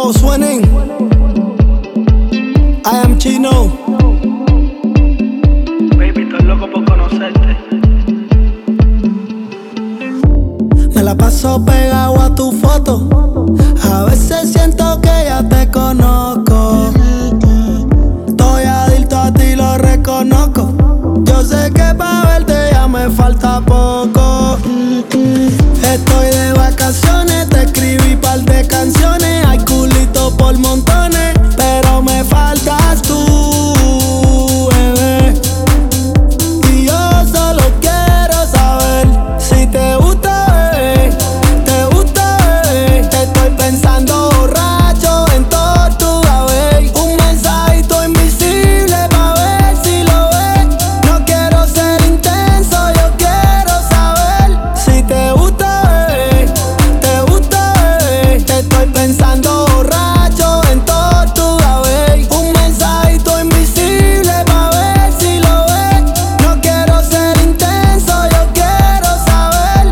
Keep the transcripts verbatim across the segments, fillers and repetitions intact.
Most winning. I am Chino. Baby, estoy loco por conocerte. Me la paso pegado a tu foto. A veces siento que ya te conozco. Estoy adicto a ti, lo reconozco. Yo sé que pa' verte ya me falta poco. Estoy de vacaciones, te escribí par de canciones. Hay culito por montones, pero me faltas tú, bebé. Y yo solo quiero saber si te gusta, bebé. Te gusta, bebé. Te estoy pensando borracho en tortuga, bebé. Un mensajito invisible pa' ver si lo ves. No quiero ser intenso, yo quiero saber si te gusta, bebé. Te gusta, bebé. Te estoy pensando borracho en tortuga, bebé. Un mensajito invisible pa' ver si lo ves. No quiero ser intenso, yo quiero saber.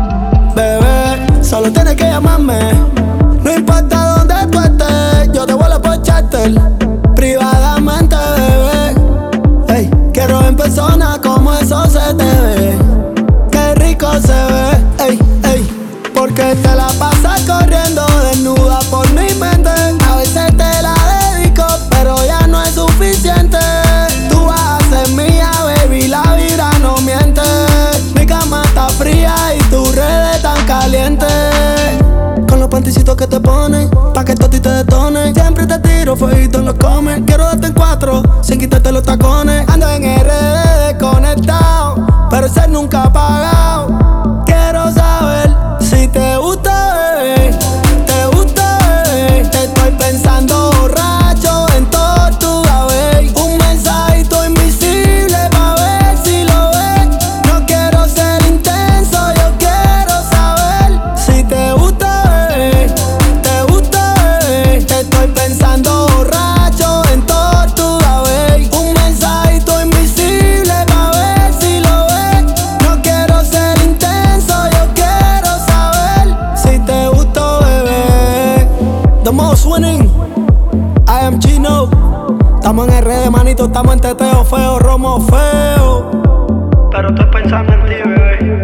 Bebé, solo tienes que llamarme. No importa dónde tú estés, yo te vuelo por charter. Privadamente, bebé. Ey, quiero en persona como eso se te ve. Qué rico se ve, ey, ey. Porque te la pasas corriendo desnuda por mi mente. A veces te la dedico, pero ya no es suficiente. Tú vas a ser mía, baby, la vida no miente. Mi cama está fría y tus redes tan calientes. Con los panticitos que te ponen, pa' que todo ti te detone. Siempre te tiro fueguito en los comments. Quiero darte en cuatro, sin quitarte los tacones. Ando en R D desconectado, pero ese nunca ha pagado. Quiero saber si te gusta, bebé. Te gusta, bebé. Te estoy pensando borracho en tortuga, bebé. Un mensajito invisible pa' ver si lo ves. No quiero ser intenso, yo quiero saber si te gusta, bebé. Te gusta, bebé. Te estoy pensando borracho en tortuga, bebé. Un mensajito invisible pa' ver si lo ves. No quiero ser intenso, yo quiero saber si te gustó, bebé. The most winning. I am Chino. Estamos en R D, manito, estamos en teteo feo, romo feo. Pero estoy pensando en ti, bebé.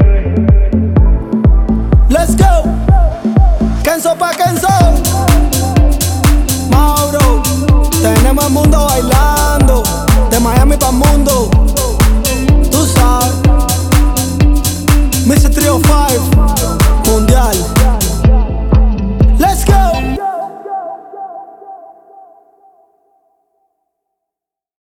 Let's go. Kenzo pa' Kenzo. Mauro. Tenemos el mundo bailando. De Miami pa' mundo. Tú sabes. mister three oh five.